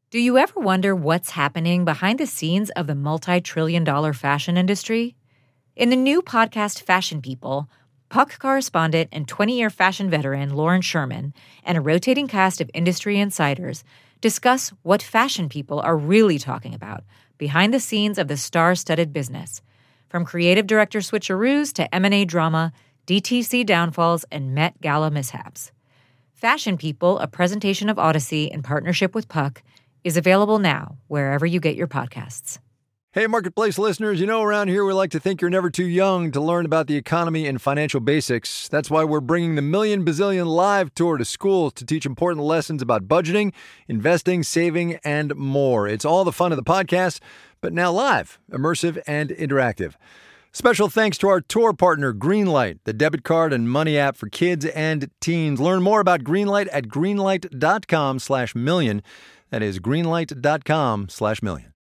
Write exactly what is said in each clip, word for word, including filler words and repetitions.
Do you ever wonder what's happening behind the scenes of the multi-trillion dollar fashion industry? In the new podcast Fashion People, Puck correspondent and twenty-year fashion veteran Lauren Sherman and a rotating cast of industry insiders discuss what fashion people are really talking about behind the scenes of the star-studded business, from creative director switcheroos to M and A drama, D T C downfalls, and Met Gala mishaps. Fashion People, a presentation of Odyssey in partnership with Puck, is available now wherever you get your podcasts. Hey, Marketplace listeners, you know around here we like to think you're never too young to learn about the economy and financial basics. That's why we're bringing the Million Bazillion Live Tour to schools to teach important lessons about budgeting, investing, saving, and more. It's all the fun of the podcast, but now live, immersive, and interactive. Special thanks to our tour partner, Greenlight, the debit card and money app for kids and teens. Learn more about Greenlight at greenlight.com slash million. That is greenlight.com slash million.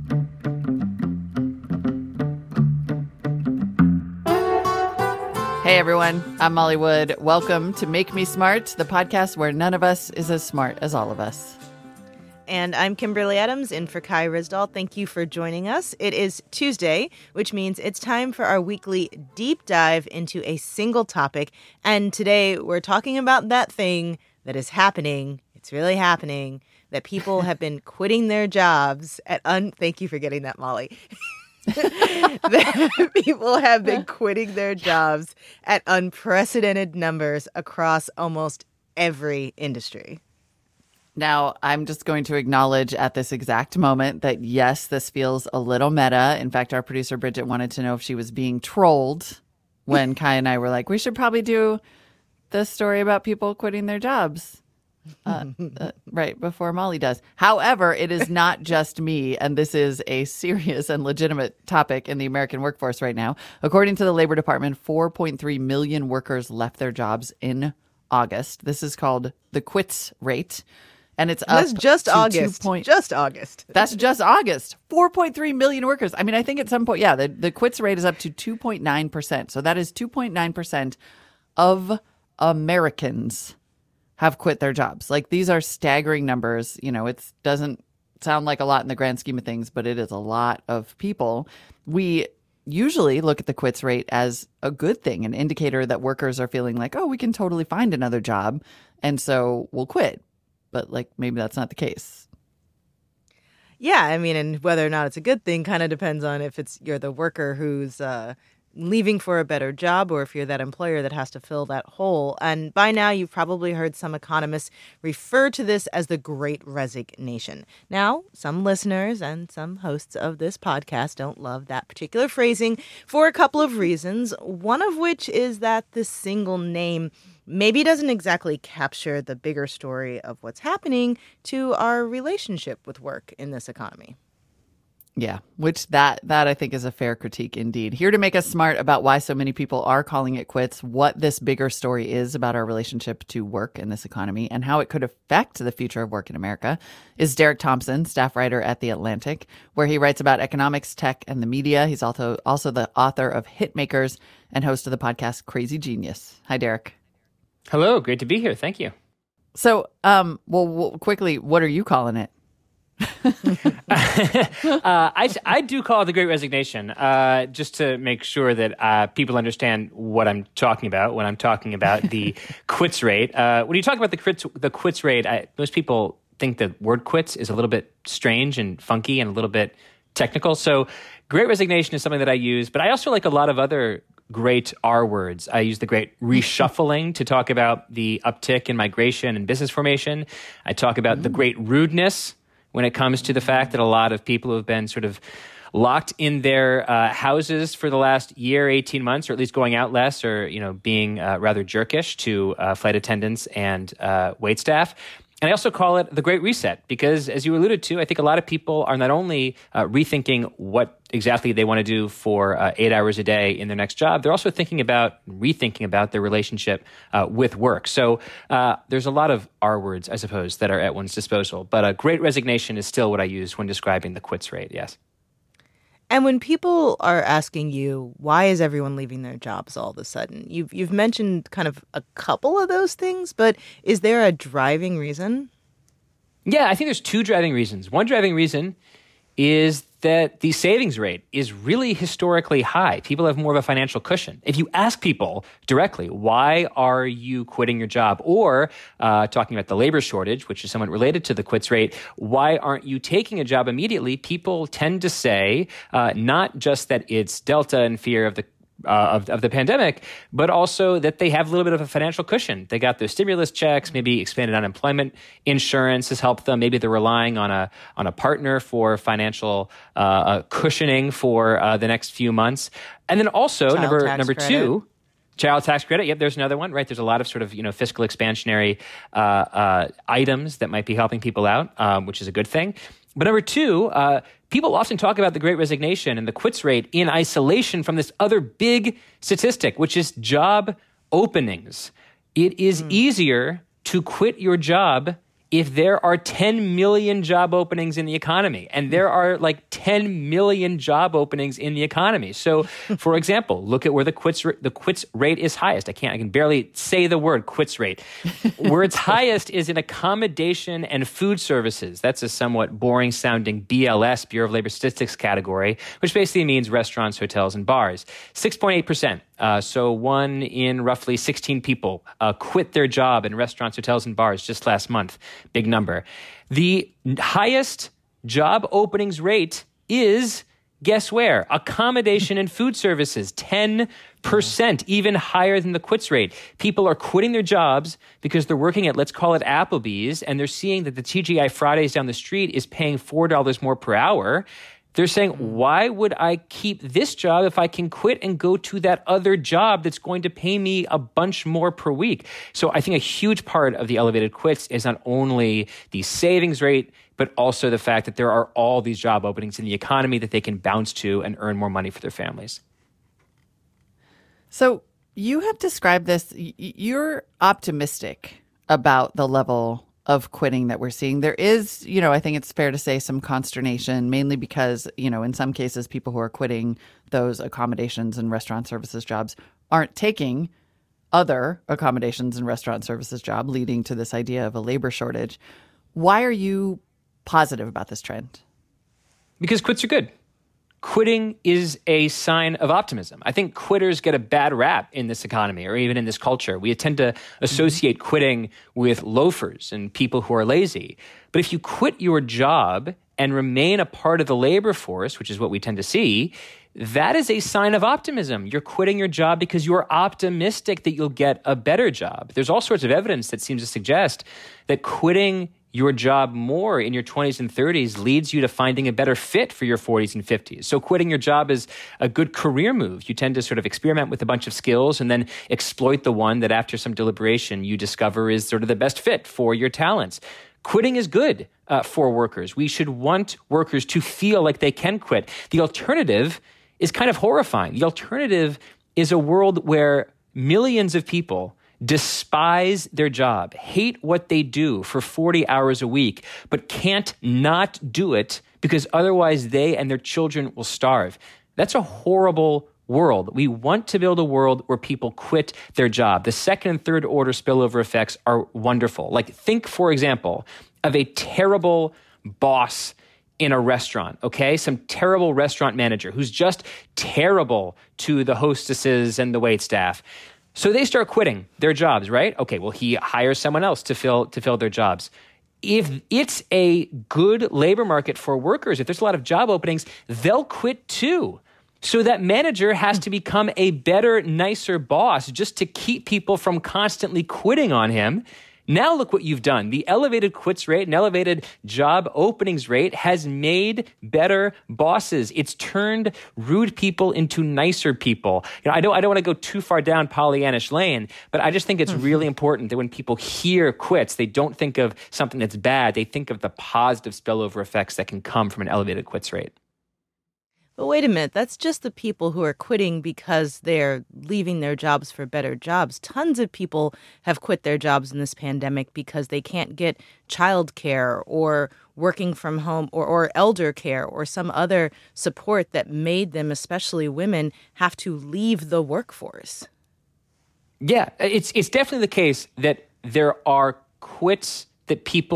Hey everyone, I'm Molly Wood. Welcome to Make Me Smart, the podcast where none of us is as smart as all of us. And I'm Kimberly Adams, in for Kai Risdall. Thank you for joining us. It is Tuesday, which means it's time for our weekly deep dive into a single topic. And today we're talking about that thing that is happening. It's really happening. That people have been quitting their jobs at un. Thank you for getting that, Molly. That people have been quitting their jobs at unprecedented numbers across almost every industry. Now, I'm just going to acknowledge at this exact moment that, yes, this feels a little meta. In fact, our producer, Bridget, wanted to know if she was being trolled when Kai and I were like, we should probably do the story about people quitting their jobs. Uh, uh, right before Molly does. However, it is not just me, and this is a serious and legitimate topic in the American workforce right now. According to the Labor Department, four point three million workers left their jobs in August. This is called the quits rate, and it's up That's just to August. two point, just August. That's just August. four point three million workers. I mean, I think at some point, yeah, the, the quits rate is up to two point nine percent. So that is two point nine percent of Americans have quit their jobs. Like, these are staggering numbers. You know, it doesn't sound like a lot in the grand scheme of things, but it is a lot of people. We usually look at the quits rate as a good thing, an indicator that workers are feeling like, oh, we can totally find another job, and so we'll quit. But, like, maybe that's not the case. Yeah, I mean, and whether or not it's a good thing kind of depends on if it's you're the worker who's uh, leaving for a better job, or if you're that employer that has to fill that hole. And by now, you've probably heard some economists refer to this as the Great Resignation. Now, some listeners and some hosts of this podcast don't love that particular phrasing for a couple of reasons, one of which is that the single name maybe doesn't exactly capture the bigger story of what's happening to our relationship with work in this economy. Yeah, which that that I think is a fair critique indeed. Here to make us smart about why so many people are calling it quits, what this bigger story is about our relationship to work in this economy, and how it could affect the future of work in America, is Derek Thompson, staff writer at The Atlantic, where he writes about economics, tech, and the media. He's also also the author of Hitmakers and host of the podcast Crazy Genius. Hi, Derek. Hello, great to be here. Thank you. So, um, well, well quickly, what are you calling it? uh, I, I do call it the Great Resignation, uh, just to make sure that uh, people understand what I'm talking about when I'm talking about the quits rate. Uh, when you talk about the quits, the quits rate, I, most people think the word quits is a little bit strange and funky and a little bit technical. So Great Resignation is something that I use, but I also like a lot of other great R words. I use the great reshuffling to talk about the uptick in migration and business formation. I talk about mm. the great rudeness when it comes to the fact that a lot of people who have been sort of locked in their uh, houses for the last year, eighteen months, or at least going out less, or, you know, being uh, rather jerkish to uh, flight attendants and uh, wait staff. And I also call it the Great Reset because, as you alluded to, I think a lot of people are not only uh, rethinking what exactly they want to do for uh, eight hours a day in their next job, they're also thinking about, rethinking about their relationship uh, with work. So uh, there's a lot of R words, I suppose, that are at one's disposal. But a Great Resignation is still what I use when describing the quits rate, yes. And when people are asking you, why is everyone leaving their jobs all of a sudden? You've, you've mentioned kind of a couple of those things, but is there a driving reason? Yeah, I think there's two driving reasons. One driving reason is that the savings rate is really historically high. People have more of a financial cushion. If you ask people directly, why are you quitting your job? Or uh, talking about the labor shortage, which is somewhat related to the quits rate, why aren't you taking a job immediately? People tend to say uh, not just that it's Delta and fear of the Uh, of, of the pandemic, but also that they have a little bit of a financial cushion. They got their stimulus checks, maybe expanded unemployment insurance has helped them. Maybe they're relying on a on a partner for financial uh, uh, cushioning for uh, the next few months. And then also Child number tax number credit. two, child tax credit. Yep, there's another one, right? There's a lot of sort of, you know, fiscal expansionary uh, uh, items that might be helping people out, um, which is a good thing. But number two, uh, people often talk about the Great Resignation and the quits rate in isolation from this other big statistic, which is job openings. It is mm. easier to quit your job if there are ten million job openings in the economy, and there are like ten million job openings in the economy. So, for example, look at where the quits the quits rate is highest. I can't, I can barely say the word quits rate. Where it's highest is in accommodation and food services. That's a somewhat boring sounding B L S, Bureau of Labor Statistics category, which basically means restaurants, hotels, and bars. six point eight percent. Uh, so one in roughly sixteen people uh, quit their job in restaurants, hotels, and bars just last month. Big number. The highest job openings rate is, guess where? Accommodation and food services, ten percent, even higher than the quits rate. People are quitting their jobs because they're working at, let's call it Applebee's, and they're seeing that the T G I Fridays down the street is paying four dollars more per hour. They're saying, why would I keep this job if I can quit and go to that other job that's going to pay me a bunch more per week? So I think a huge part of the elevated quits is not only the savings rate, but also the fact that there are all these job openings in the economy that they can bounce to and earn more money for their families. So you have described this, you're optimistic about the level of quitting that we're seeing. There is, you know, I think it's fair to say some consternation, mainly because, you know, in some cases, people who are quitting those accommodations and restaurant services jobs aren't taking other accommodations and restaurant services job, leading to this idea of a labor shortage. Why are you positive about this trend? Because quits are good. Quitting is a sign of optimism. I think quitters get a bad rap in this economy or even in this culture. We tend to associate mm-hmm. quitting with loafers and people who are lazy. But if you quit your job and remain a part of the labor force, which is what we tend to see, that is a sign of optimism. You're quitting your job because you're optimistic that you'll get a better job. There's all sorts of evidence that seems to suggest that quitting your job more in your twenties and thirties leads you to finding a better fit for your forties and fifties. So quitting your job is a good career move. You tend to sort of experiment with a bunch of skills and then exploit the one that after some deliberation you discover is sort of the best fit for your talents. Quitting is good uh, for workers. We should want workers to feel like they can quit. The alternative is kind of horrifying. The alternative is a world where millions of people despise their job, hate what they do for forty hours a week, but can't not do it because otherwise they and their children will starve. That's a horrible world. We want to build a world where people quit their job. The second and third order spillover effects are wonderful. Like, think, for example, of a terrible boss in a restaurant, okay? Some terrible restaurant manager who's just terrible to the hostesses and the waitstaff. So they start quitting their jobs, right? Okay, well, he hires someone else to fill to fill their jobs. If it's a good labor market for workers, if there's a lot of job openings, they'll quit too. So that manager has to become a better, nicer boss just to keep people from constantly quitting on him. Now look what you've done. The elevated quits rate and elevated job openings rate has made better bosses. It's turned rude people into nicer people. You know, I don't, I don't want to go too far down Pollyannish lane, but I just think it's really important that when people hear quits, they don't think of something that's bad. They think of the positive spillover effects that can come from an elevated quits rate. But wait a minute, that's just the people who are quitting because they're leaving their jobs for better jobs. Tons of people have quit their jobs in this pandemic because they can't get childcare or working from home or, or elder care or some other support that made them, especially women, have to leave the workforce. Yeah, it's it's definitely the case that there are quits that people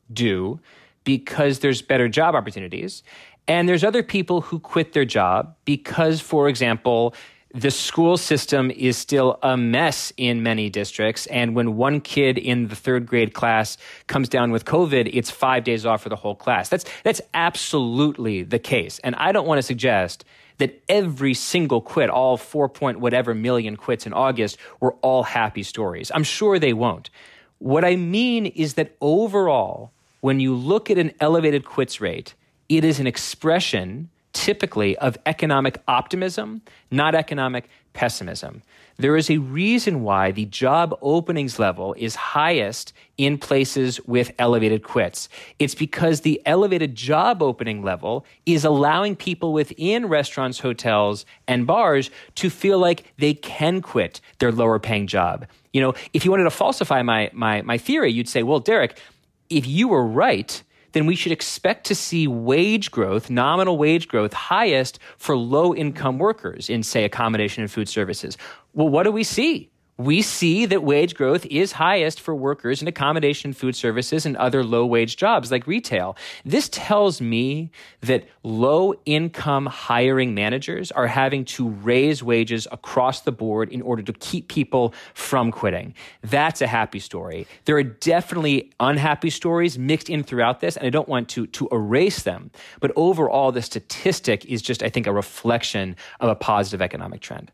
do because there's better job opportunities. And there's other people who quit their job because, for example, the school system is still a mess in many districts. And when one kid in the third grade class comes down with COVID, it's five days off for the whole class. That's, that's absolutely the case. And I don't want to suggest that every single quit, all four point whatever million quits in August, were all happy stories. I'm sure they won't. What I mean is that overall, when you look at an elevated quits rate, it is an expression typically of economic optimism, not economic pessimism. There is a reason why the job openings level is highest in places with elevated quits. It's because the elevated job opening level is allowing people within restaurants, hotels, and bars to feel like they can quit their lower paying job. You know, if you wanted to falsify my my my theory, you'd say, well, Derek, if you were right, then we should expect to see wage growth, nominal wage growth, highest for low-income workers in, say, accommodation and food services. Well, what do we see? We see that wage growth is highest for workers in accommodation, food services, and other low-wage jobs like retail. This tells me that low-income hiring managers are having to raise wages across the board in order to keep people from quitting. That's a happy story. There are definitely unhappy stories mixed in throughout this, and I don't want to, to erase them. But overall, the statistic is just, I think, a reflection of a positive economic trend.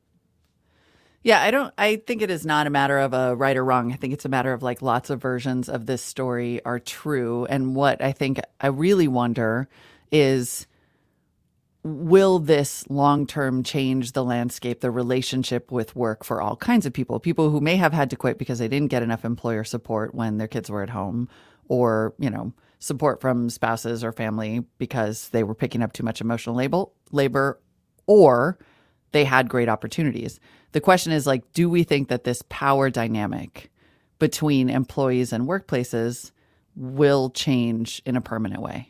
Yeah, I don't, I think it is not a matter of a right or wrong. I think it's a matter of like lots of versions of this story are true. And what I think I really wonder is, will this long-term change the landscape, the relationship with work for all kinds of people? People who may have had to quit because they didn't get enough employer support when their kids were at home, or, you know, support from spouses or family because they were picking up too much emotional labor, labor, or they had great opportunities. The question is, like, do we think that this power dynamic between employees and workplaces will change in a permanent way?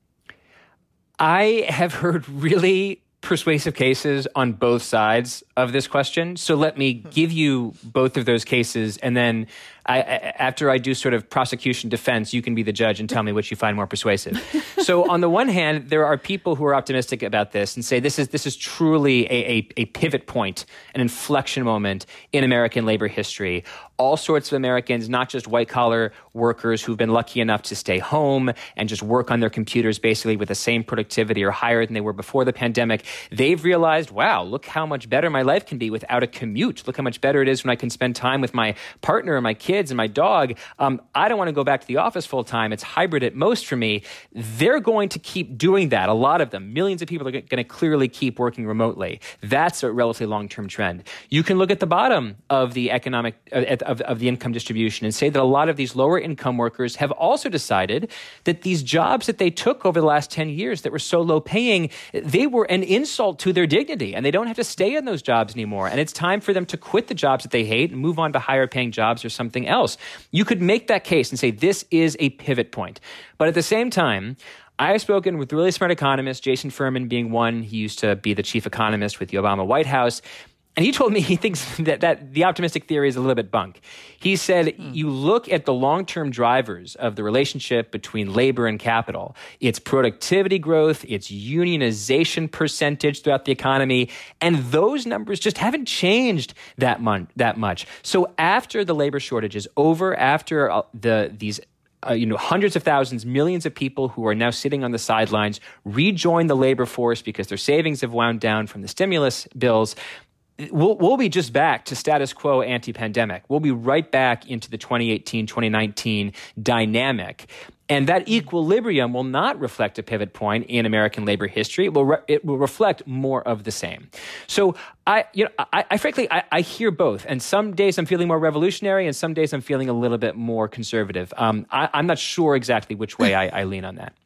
I have heard really persuasive cases on both sides of this question. So let me give you both of those cases, and then I, after I do sort of prosecution defense, you can be the judge and tell me which you find more persuasive. So on the one hand, there are people who are optimistic about this and say this is this is truly a, a, a pivot point, an inflection moment in American labor history. All sorts of Americans, not just white-collar workers who've been lucky enough to stay home and just work on their computers basically with the same productivity or higher than they were before the pandemic, they've realized, wow, look how much better my life can be without a commute. Look how much better it is when I can spend time with my partner and my kids and my dog. Um, I don't want to go back to the office full time. It's hybrid at most for me. They're going to keep doing that. A lot of them, millions of people are going to clearly keep working remotely. That's a relatively long-term trend. You can look at the bottom of the economic, uh, of, of the income distribution and say that a lot of these lower income workers have also decided that these jobs that they took over the last ten years that were so low paying, they were an insult to their dignity, and they don't have to stay in those jobs anymore. And it's time for them to quit the jobs that they hate and move on to higher paying jobs or something else. You could make that case and say this is a pivot point. But at the same time, I have spoken with really smart economists, Jason Furman being one. He used to be the chief economist with the Obama White House. And he told me he thinks that, that the optimistic theory is a little bit bunk. He said, mm. you look at the long-term drivers of the relationship between labor and capital. It's productivity growth, it's unionization percentage throughout the economy, and those numbers just haven't changed that, mon- that much. So after the labor shortage is over, after uh, the these Uh, you know, hundreds of thousands, millions of people who are now sitting on the sidelines rejoin the labor force because their savings have wound down from the stimulus bills, We'll, we'll be just back to status quo anti-pandemic. We'll be right back into the twenty eighteen, twenty nineteen dynamic. And that equilibrium will not reflect a pivot point in American labor history. It will, re- it will reflect more of the same. So I, you know, I, I frankly, I, I hear both. And some days I'm feeling more revolutionary, and some days I'm feeling a little bit more conservative. Um, I, I'm not sure exactly which way I, I lean on that.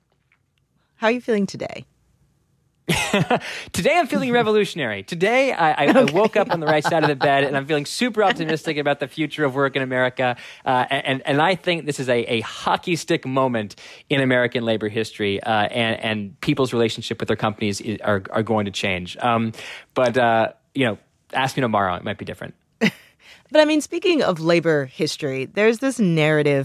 How are you feeling today? Today I'm feeling revolutionary. Today I, I, okay. I woke up on the right side of the bed, and I'm feeling super optimistic about the future of work in America. Uh, and, and I think this is a, a hockey stick moment in American labor history, uh, and, and people's relationship with their companies is, are, are going to change. Um, but, uh, you know, ask me tomorrow. It might be different. But I mean, speaking of labor history, there's this narrative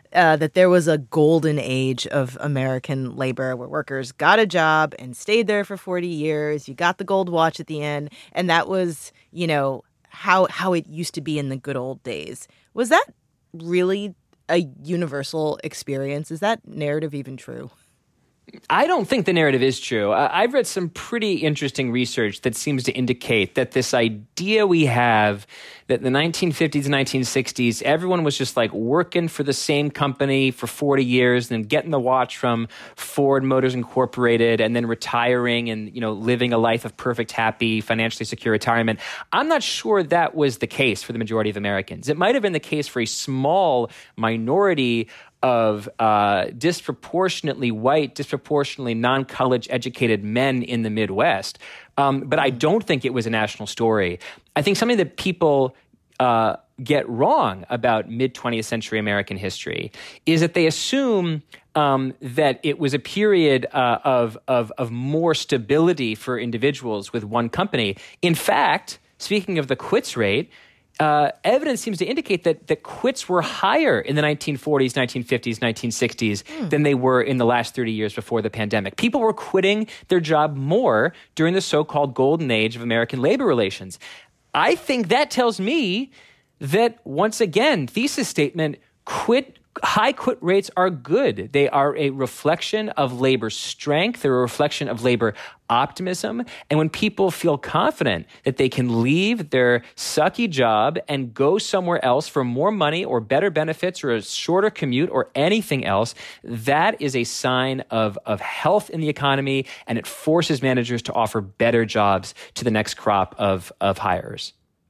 uh, that there was a golden age of American labor where workers got a job and stayed there for forty years. You got the gold watch at the end. And that was, you know, how how it used to be in the good old days. Was that really a universal experience? Is that narrative even true? I don't think the narrative is true. I've read some pretty interesting research that seems to indicate that this idea we have that in the nineteen fifties and nineteen sixties, everyone was just like working for the same company for forty years and then getting the watch from Ford Motors Incorporated and then retiring and, you know, living a life of perfect, happy, financially secure retirement. I'm not sure that was the case for the majority of Americans. It might have been the case for a small minority of uh, disproportionately white, disproportionately non-college educated men in the Midwest. Um, but I don't think it was a national story. I think something that people uh, get wrong about mid-twentieth century American history is that they assume um, that it was a period uh, of, of, of more stability for individuals with one company. In fact, speaking of the quits rate, Uh, evidence seems to indicate that, that quits were higher in the nineteen forties, nineteen fifties, nineteen sixties mm. than they were in the last thirty years before the pandemic. People were quitting their job more during the so-called golden age of American labor relations. I think that tells me that, once again, thesis statement, quit high quit rates are good. They are a reflection of labor strength. They're a reflection of labor optimism. And when people feel confident that they can leave their sucky job and go somewhere else for more money or better benefits or a shorter commute or anything else, that is a sign of, of health in the economy, and it forces managers to offer better jobs to the next crop of, of hirers.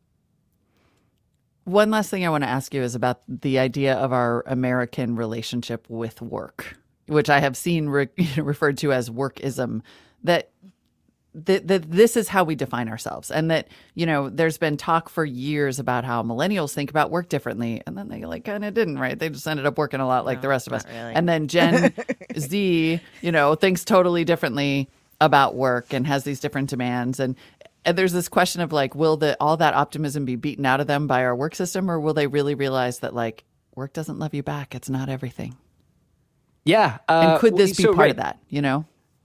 One last thing I want to ask you is about the idea of our American relationship with work, which I have seen re- referred to as workism, that, that that this is how we define ourselves. And that, you know, there's been talk for years about how millennials think about work differently. And then they like kind of didn't, right? They just ended up working a lot like no, the rest of us. Really. And then Gen Z, you know, thinks totally differently about work and has these different demands. And And there's this question of like, will the all that optimism be beaten out of them by our work system, or will they really realize that like work doesn't love you back? It's not everything. Yeah. Uh, and could this be so, part right. of that? You know,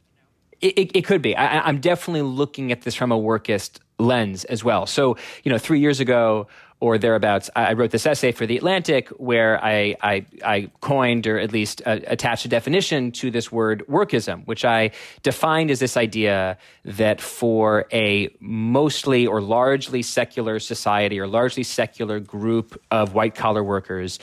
it, it, it could be. I, I'm definitely looking at this from a workist lens as well. So, you know, three years ago or thereabouts, I wrote this essay for The Atlantic where I, I, I coined, or at least uh, attached a definition to this word workism, which I defined as this idea that for a mostly or largely secular society or largely secular group of white-collar workers,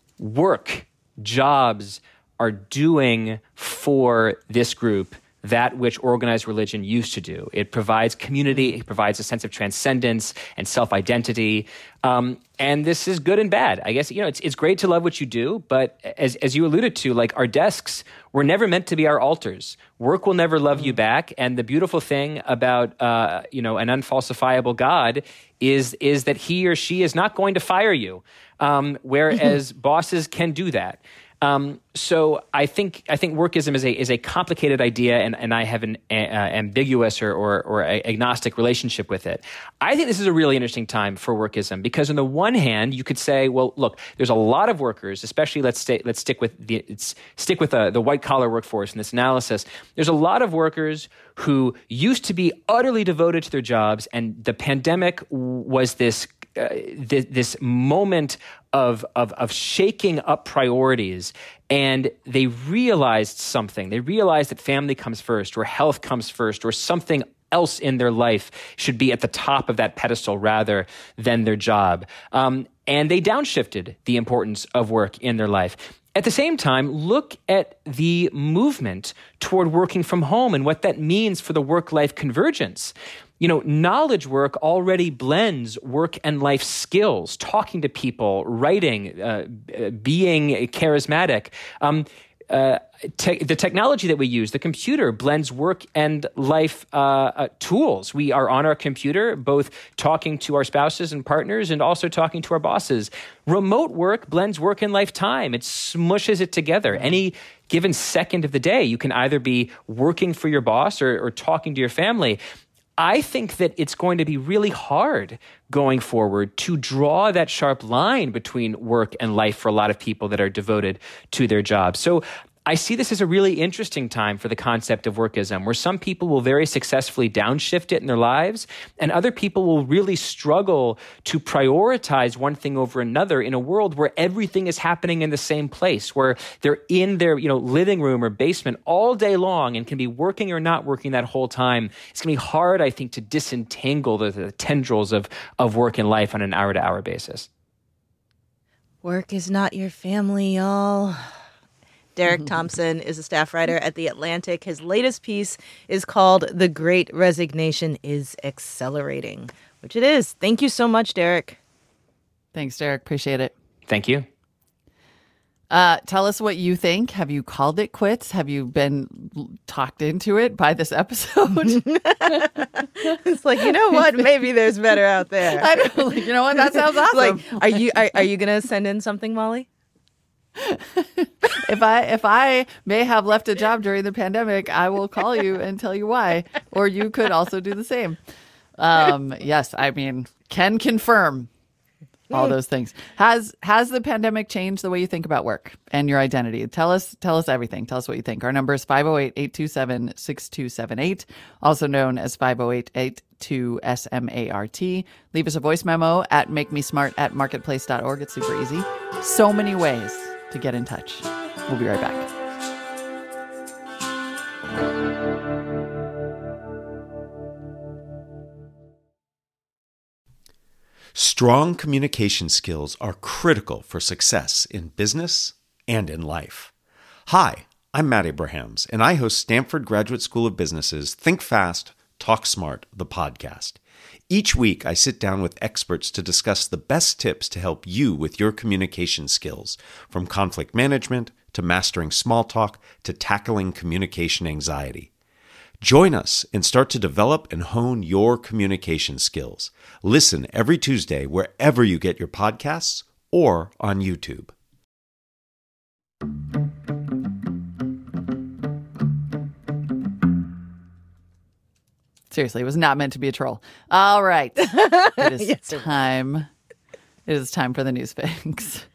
work, jobs are doing for this group that which organized religion used to do. It provides community, it provides a sense of transcendence and self-identity. Um, and this is good and bad. I guess, you know, it's it's great to love what you do, but as as you alluded to, like our desks were never meant to be our altars. Work will never love you back. And the beautiful thing about, uh, you know, an unfalsifiable God is, is that he or she is not going to fire you, um, whereas bosses can do that. Um, so I think I think workism is a is a complicated idea, and, and I have an uh, ambiguous or, or or agnostic relationship with it. I think this is a really interesting time for workism because, on the one hand, you could say, well, look, there's a lot of workers, especially let's stay, let's stick with the it's, stick with the, the white collar workforce in this analysis. There's a lot of workers who used to be utterly devoted to their jobs, and the pandemic was this. Uh, th- this moment of, of of shaking up priorities, and they realized something. They realized that family comes first, or health comes first, or something else in their life should be at the top of that pedestal rather than their job. Um, and they downshifted the importance of work in their life. At the same time, look at the movement toward working from home and what that means for the work-life convergence. You know, knowledge work already blends work and life skills, talking to people, writing, uh, being charismatic. Um, uh, te- the technology that we use, the computer, blends work and life uh, uh, tools. We are on our computer, both talking to our spouses and partners and also talking to our bosses. Remote work blends work and life time. It smushes it together. Any given second of the day, you can either be working for your boss or, or talking to your family. I think that it's going to be really hard going forward to draw that sharp line between work and life for a lot of people that are devoted to their jobs. So I see this as a really interesting time for the concept of workism, where some people will very successfully downshift it in their lives, and other people will really struggle to prioritize one thing over another in a world where everything is happening in the same place, where they're in their, you know, living room or basement all day long and can be working or not working that whole time. It's going to be hard, I think, to disentangle the, the tendrils of, of work and life on an hour-to-hour basis. Work is not your family, y'all. Derek Thompson is a staff writer at The Atlantic. His latest piece is called The Great Resignation is Accelerating, which it is. Thank you so much, Derek. Thanks, Derek. Appreciate it. Thank you. Uh, tell us what you think. Have you called it quits? Have you been talked into it by this episode? It's like, you know what? Maybe there's better out there. I know. Like, you know what? That sounds awesome. Like, are you are, are you going to send in something, Molly? if I if I may have left a job during the pandemic, I will call you and tell you why. Or you could also do the same. Um, yes, I mean, can confirm all those things. Has has the pandemic changed the way you think about work and your identity? Tell us tell us everything. Tell us what you think. Our number is five oh eight, eight two seven, six two seven eight, also known as five oh eight, eight two S M A R T. Leave us a voice memo at makemesmart at marketplace dot org. It's super easy. So many ways to get in touch. We'll be right back. Strong communication skills are critical for success in business and in life. Hi, I'm Matt Abrahams, and I host Stanford Graduate School of Business's Think Fast, Talk Smart, the podcast. Each week, I sit down with experts to discuss the best tips to help you with your communication skills, from conflict management to mastering small talk to tackling communication anxiety. Join us and start to develop and hone your communication skills. Listen every Tuesday wherever you get your podcasts or on YouTube. Seriously, it was not meant to be a troll. All right. It is yes, time. It is time for the news fix.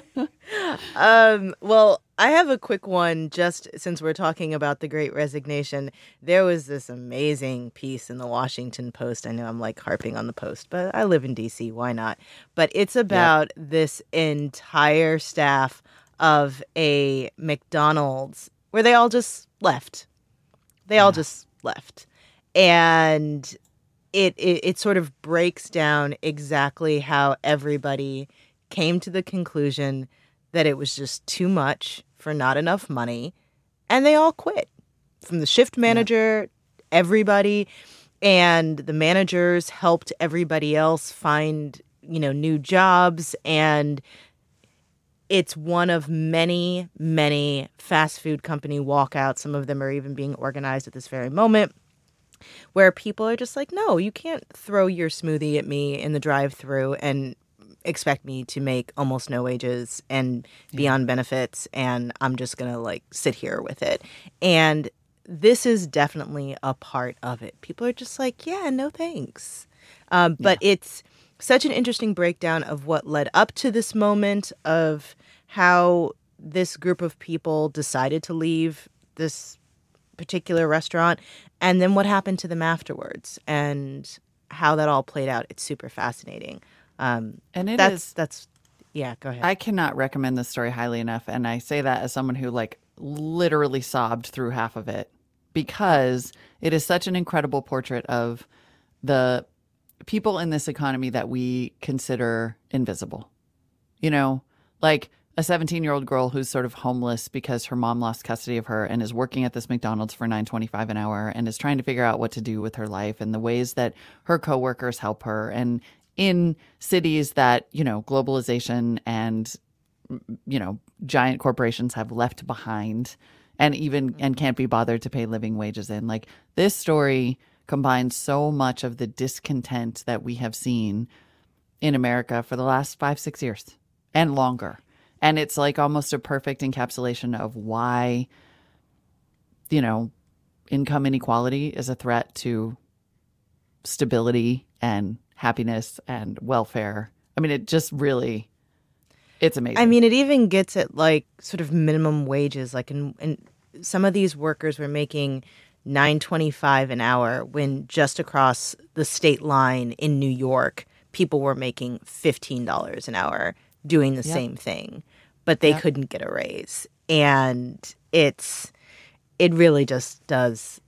um, well, I have a quick one just since we're talking about the Great Resignation. There was this amazing piece in the Washington Post. I know I'm like harping on the Post, but I live in D C. Why not? But it's about yep. this entire staff of a McDonald's where they all just left. They yeah. all just left. And it, it it sort of breaks down exactly how everybody came to the conclusion that it was just too much for not enough money, and they all quit. From the shift manager, yeah. everybody, and the managers helped everybody else find, you know, new jobs, and it's one of many, many fast food company walkouts. Some of them are even being organized at this very moment, where people are just like, no, you can't throw your smoothie at me in the drive-thru and expect me to make almost no wages and be yeah. on benefits, and I'm just going to like sit here with it. And this is definitely a part of it. People are just like, yeah, no thanks. Um, but yeah. it's such an interesting breakdown of what led up to this moment, of how this group of people decided to leave this particular restaurant, and then what happened to them afterwards, and how that all played out. It's super fascinating. Um, and it that's, is, that's, yeah, go ahead. I cannot recommend this story highly enough. And I say that as someone who like literally sobbed through half of it, because it is such an incredible portrait of the people in this economy that we consider invisible. You know, like a seventeen-year-old girl who's sort of homeless because her mom lost custody of her and is working at this McDonald's for nine twenty-five an hour and is trying to figure out what to do with her life and the ways that her coworkers help her. And in cities that, you know, globalization and, you know, giant corporations have left behind and even and can't be bothered to pay living wages in. Like, this story combines so much of the discontent that we have seen in America for the last five, six years and longer. And it's like almost a perfect encapsulation of why, you know, income inequality is a threat to stability and happiness and welfare. I mean, it just really, it's amazing. I mean, it even gets at like sort of minimum wages. Like in, in some of these workers were making nine twenty-five an hour when just across the state line in New York, people were making fifteen dollars an hour doing the Yep. same thing, but they Yep. couldn't get a raise. And it's, it really just does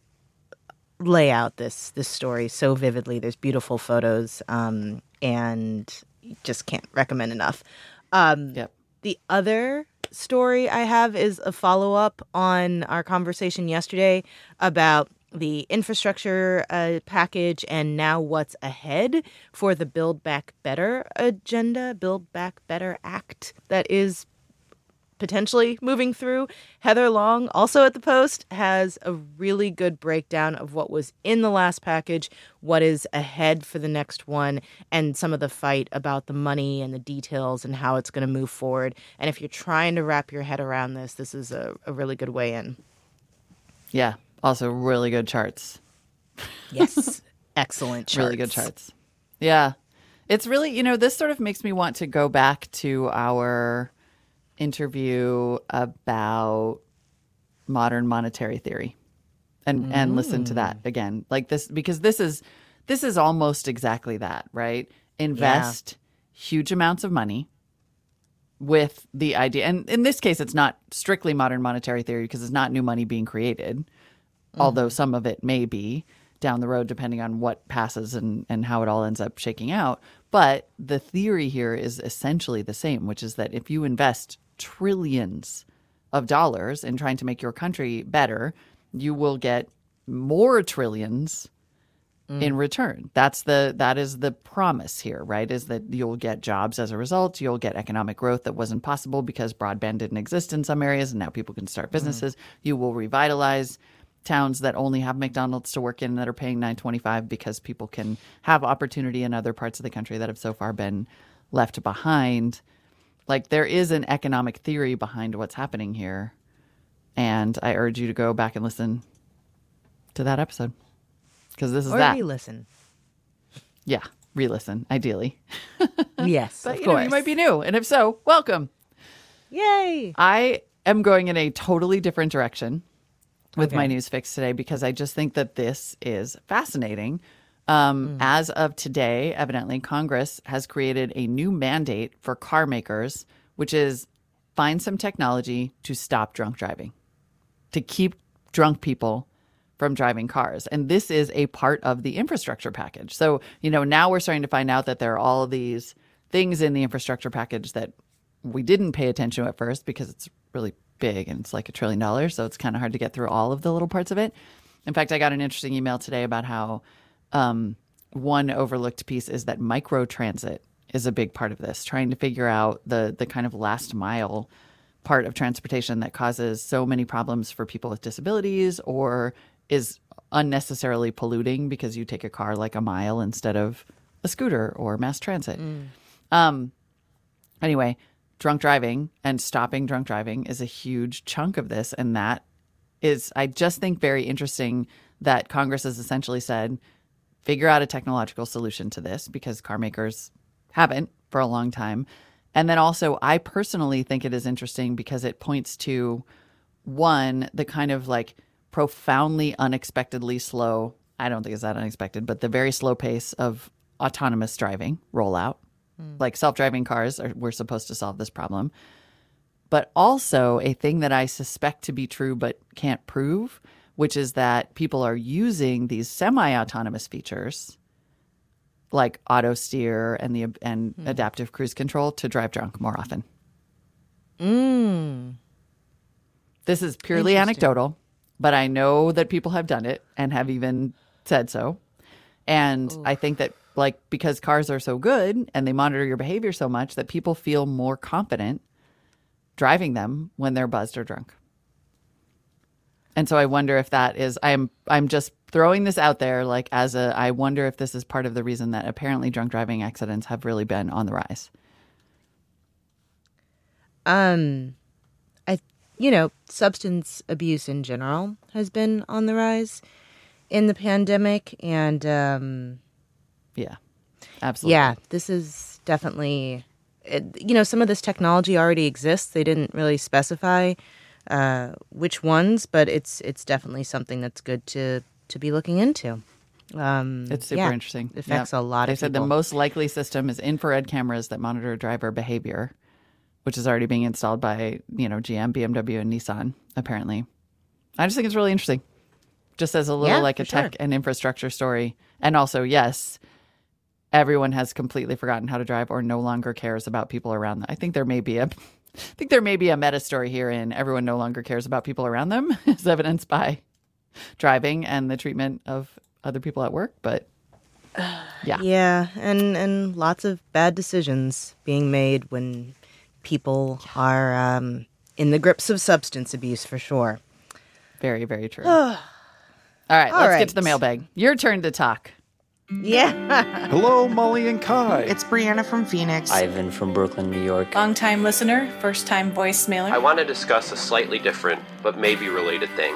lay out this this story so vividly. There's beautiful photos, um, and just can't recommend enough. Um, Yep. The other story I have is a follow up on our conversation yesterday about the infrastructure uh, package and now what's ahead for the Build Back Better agenda, Build Back Better Act that is potentially moving through. Heather Long, also at the Post, has a really good breakdown of what was in the last package, what is ahead for the next one, and some of the fight about the money and the details and how it's going to move forward. And if you're trying to wrap your head around this, this is a, a really good way in. Yeah. Also, really good charts. Yes. Excellent charts. Really good charts. Yeah. It's really, you know, this sort of makes me want to go back to our interview about modern monetary theory and mm. and listen to that again. Like this, because this is this is almost exactly that, right? Invest yeah. huge amounts of money with the idea, and in this case it's not strictly modern monetary theory because it's not new money being created, mm. although some of it may be down the road depending on what passes and, and how it all ends up shaking out. But the theory here is essentially the same, which is that if you invest trillions of dollars in trying to make your country better, you will get more trillions mm. in return. That's the that is the promise here, right? Is that you'll get jobs as a result. You'll get economic growth that wasn't possible because broadband didn't exist in some areas, and now people can start businesses. Mm. You will revitalize towns that only have McDonald's to work in that are paying nine twenty-five because people can have opportunity in other parts of the country that have so far been left behind. Like, there is an economic theory behind what's happening here. And I urge you to go back and listen to that episode. Because this is or that. Or re-listen. Yeah, re-listen, ideally. Yes, but, of you course. know, you might be new. And if so, welcome. Yay. I am going in a totally different direction with okay. my news fix today because I just think that this is fascinating. Um, mm. As of today, evidently, Congress has created a new mandate for car makers, which is find some technology to stop drunk driving, to keep drunk people from driving cars. And this is a part of the infrastructure package. So, you know, now we're starting to find out that there are all of these things in the infrastructure package that we didn't pay attention to at first because it's really big and it's like a trillion dollars. So it's kind of hard to get through all of the little parts of it. In fact, I got an interesting email today about how Um, one overlooked piece is that microtransit is a big part of this, trying to figure out the the kind of last mile part of transportation that causes so many problems for people with disabilities or is unnecessarily polluting because you take a car like a mile instead of a scooter or mass transit. Mm. Um, anyway, drunk driving and stopping drunk driving is a huge chunk of this. And that is, I just think, very interesting that Congress has essentially said, figure out a technological solution to this because car makers haven't for a long time. And then also, I personally think it is interesting because it points to, one, the kind of like profoundly unexpectedly slow, I don't think it's that unexpected, but the very slow pace of autonomous driving rollout. Mm. Like self-driving cars are, we're supposed to solve this problem. But also a thing that I suspect to be true but can't prove, which is that people are using these semi-autonomous features like auto steer and the and mm. adaptive cruise control to drive drunk more often. Mm. This is purely anecdotal, but I know that people have done it and have even said so. And Ooh. I think that like because cars are so good and they monitor your behavior so much that people feel more confident driving them when they're buzzed or drunk. And so I wonder if that is, I'm I'm just throwing this out there like as a, I wonder if this is part of the reason that apparently drunk driving accidents have really been on the rise. Um, I, you know, substance abuse in general has been on the rise in the pandemic. And um, Yeah, absolutely. Yeah, this is definitely, it, you know, some of this technology already exists. They didn't really specify uh, which ones, but it's it's definitely something that's good to, to be looking into. Um, It's super yeah, interesting. It affects Yep. a lot they of said people. the most likely system is infrared cameras that monitor driver behavior, which is already being installed by, you know, G M, B M W, and Nissan, apparently. I just think it's really interesting. Just as a little Yeah, like a for sure. tech and infrastructure story. And also, yes, everyone has completely forgotten how to drive or no longer cares about people around them. I think there may be a I think there may be a meta story here in everyone no longer cares about people around them, as evidenced by driving and the treatment of other people at work. But yeah. Yeah, and, and lots of bad decisions being made when people are um, in the grips of substance abuse, for sure. Very, very true. All right, All let's right. get to the mailbag. Your turn to talk. Yeah. Hello, Molly and Kai. It's Brianna from Phoenix. Ivan from Brooklyn, New York. Long-time listener, first-time voice mailer. I want to discuss a slightly different, but maybe related thing.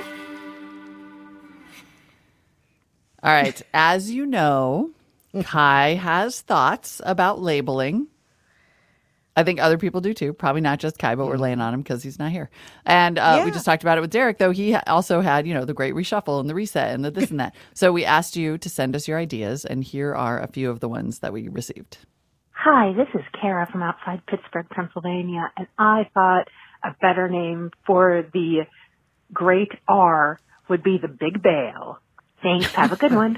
All right, as you know, Kai has thoughts about labeling. I think other people do too. Probably not just Kai, but we're laying on him because he's not here. And uh, we Yeah. just talked about it with Derek, though he ha- also had, you know, the great reshuffle and the reset and the this and that. So we asked you to send us your ideas, and here are a few of the ones that we received. Hi, this is Kara from outside Pittsburgh, Pennsylvania, and I thought a better name for the Great R would be the Big Bail. Thanks. Have a good one.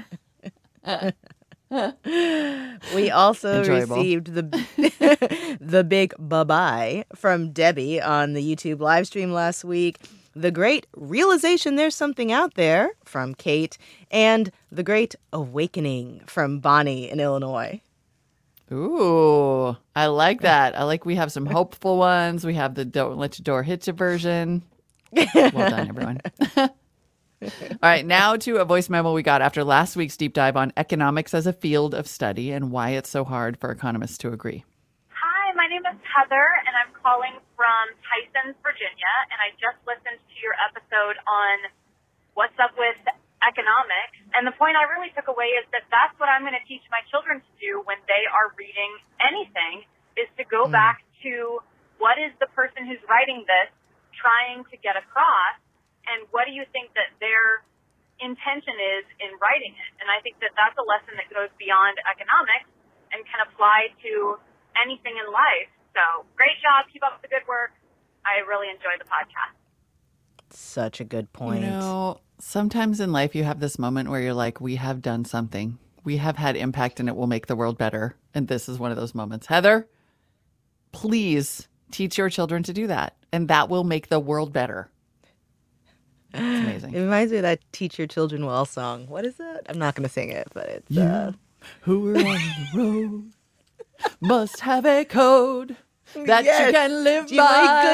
We also Enjoyable. received the the big bye-bye from Debbie on the YouTube live stream last week. The great realization there's something out there from Kate, and the great awakening from Bonnie in Illinois. Ooh, I like that. I like we have some hopeful ones. We have the don't let your door hit you version. Well done, everyone. All right, now to a voice memo we got after last week's deep dive on economics as a field of study and why it's so hard for economists to agree. Hi, my name is Heather, and I'm calling from Tysons, Virginia, and I just listened to your episode on what's up with economics, and the point I really took away is that that's what I'm going to teach my children to do when they are reading anything, is to go mm. back to what is the person who's writing this trying to get across, and what do you think that their intention is in writing it? And I think that that's a lesson that goes beyond economics and can apply to anything in life. So great job. Keep up the good work. I really enjoy the podcast. Such a good point. You know, sometimes in life you have this moment where you're like, we have done something. We have had impact and it will make the world better. And this is one of those moments. Heather, please teach your children to do that. And that will make the world better. It's amazing. It reminds me of that Teach Your Children Well song. What is it? I'm not going to sing it, but it's... You uh... who are on the road must have a code that Yes. you can live You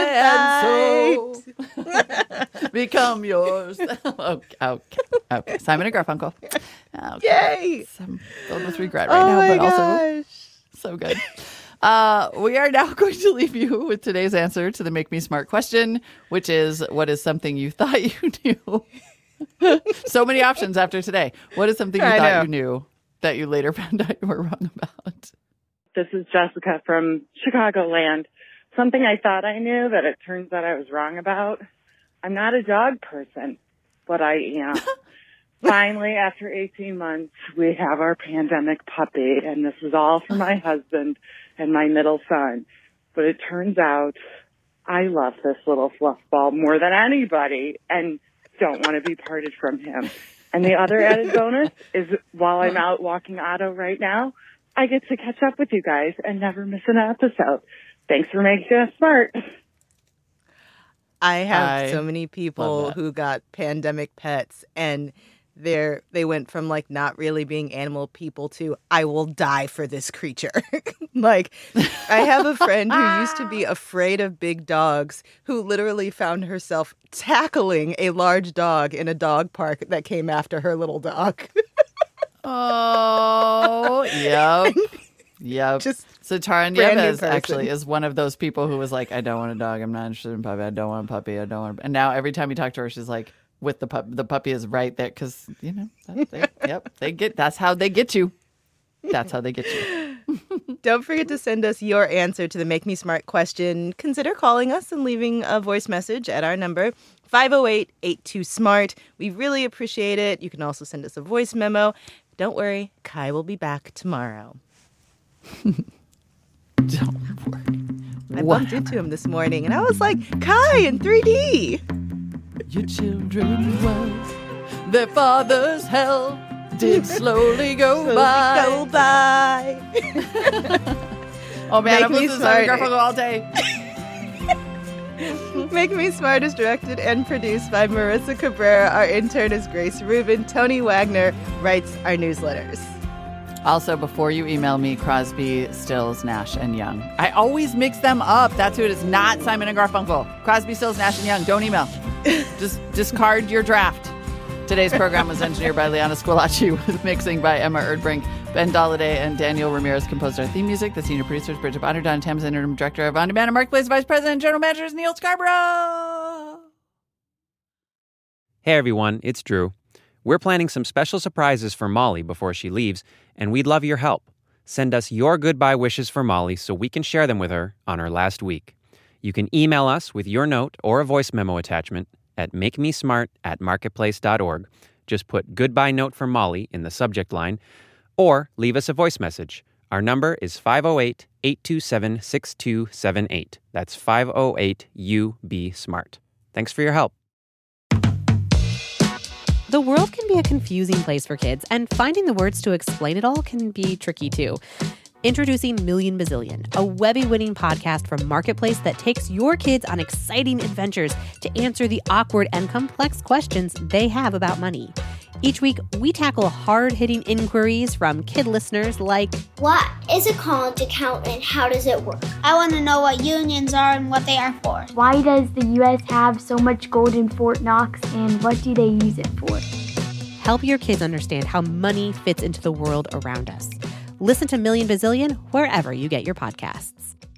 by and so become yours. okay, okay, okay. Simon and Garfunkel. Okay. Yay! I'm filled with regret right Oh now, my but also gosh. so good. Uh, we are now going to leave you with today's answer to the Make Me Smart question, which is, what is something you thought you knew? So many options after today. What is something you I thought know. you knew that you later found out you were wrong about? This is Jessica from Chicagoland. Something I thought I knew that it turns out I was wrong about. I'm not a dog person, but I am. Finally, after eighteen months, we have our pandemic puppy, and this is all for my husband and my middle son. But it turns out I love this little fluff ball more than anybody and don't want to be parted from him. And the other added bonus is while I'm out walking Otto right now, I get to catch up with you guys and never miss an episode. Thanks for making us smart. I have I so many people love that. who got pandemic pets, and they're they went from like not really being animal people to I will die for this creature. Like, I have a friend who used to be afraid of big dogs, who literally found herself tackling a large dog in a dog park that came after her little dog. Oh, yep. Yep. Just so Tara brand new Nieves person. actually is one of those people who was like, I don't want a dog. I'm not interested in a puppy. I don't want a puppy. I don't want a... And now every time you talk to her, she's like, with the pup, the puppy is right there. Cause you know, that, they, yep, they get, that's how they get you. That's how they get you. Don't forget to send us your answer to the Make Me Smart question. Consider calling us and leaving a voice message at our number, five oh eight, eight two, SMART. We really appreciate it. You can also send us a voice memo. Don't worry, Kai will be back tomorrow. Don't worry. I bumped into him this morning, and I was like, Kai in three D. Your children was their father's hell did slowly go slowly by. go by. Oh, man, Make I've Me listened to Smart. Simon Garfunkel all day. Make Me Smart is directed and produced by Marissa Cabrera. Our intern is Grace Rubin. Tony Wagner writes our newsletters. Also, before you email me, Crosby, Stills, Nash, and Young. I always mix them up. That's who it is, not Simon and Garfunkel. Crosby, Stills, Nash, and Young. Don't email. Just discard your draft. Today's program was engineered by Liana Squillaci with mixing by Emma Erdbrink. Ben Dolladay and Daniel Ramirez composed our theme music. The senior producers, Bridget Bonner, Donna Thames, interim director of On Demand, and Marketplace Vice President and General Manager is Neil Scarborough. Hey, everyone. It's Drew. We're planning some special surprises for Molly before she leaves, and we'd love your help. Send us your goodbye wishes for Molly so we can share them with her on her last week. You can email us with your note or a voice memo attachment at makemesmart at marketplace dot org. Just put goodbye note for Molly in the subject line, or leave us a voice message. Our number is five oh eight, eight two seven, six two seven eight. That's five oh eight U B SMART. Thanks for your help. The world can be a confusing place for kids, and finding the words to explain it all can be tricky too. Introducing Million Bazillion, a Webby-winning podcast from Marketplace that takes your kids on exciting adventures to answer the awkward and complex questions they have about money. Each week, we tackle hard-hitting inquiries from kid listeners like, what is a college account and how does it work? I want to know what unions are and what they are for. Why does the U S have so much gold in Fort Knox and what do they use it for? Help your kids understand how money fits into the world around us. Listen to Million Bazillion wherever you get your podcasts.